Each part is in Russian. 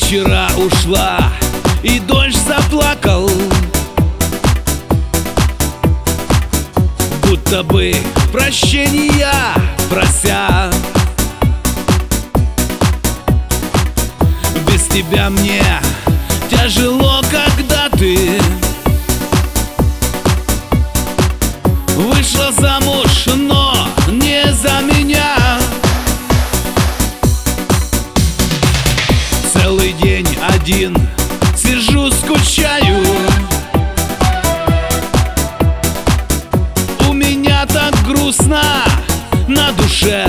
вчера ушла, и дождь заплакал, будто бы прощения прося. Без тебя мне тяжело, когда ты вышла замуж, но не за меня. Целый день один сижу, скучаю. У меня так грустно на душе.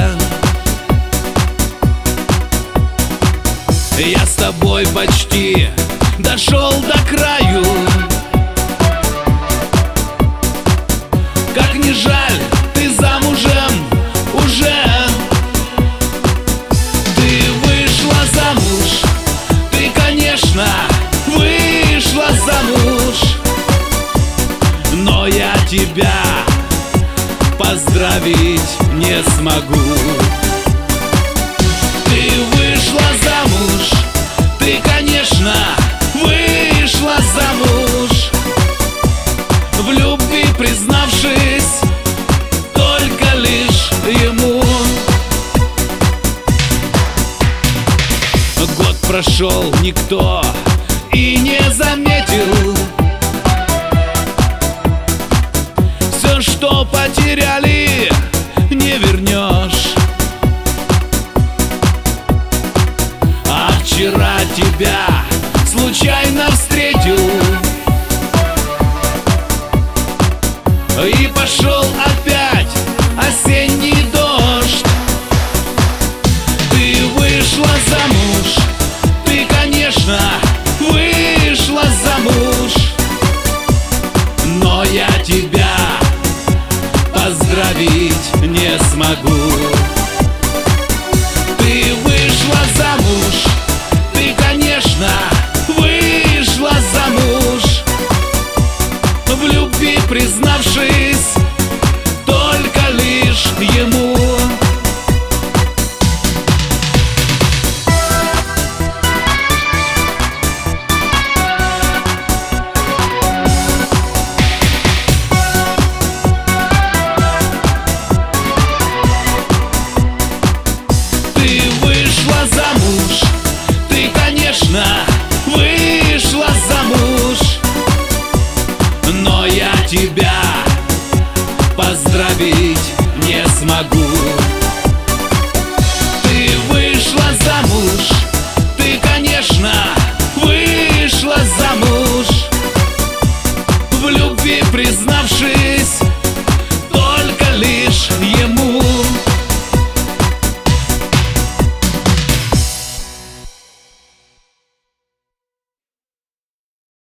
Я с тобой почти дошел до краю. Как не жаль, ты замужем уже. Ты вышла замуж, ты, конечно, вышла замуж, но я тебя поздравить не смогу. Ты вышла замуж, ты, конечно, вышла замуж, в любви признавшись только лишь ему. Год прошел, никто и не заметил. Все, что потеряли, не вернешь. А вчера тебя случайно встретил и пошел опять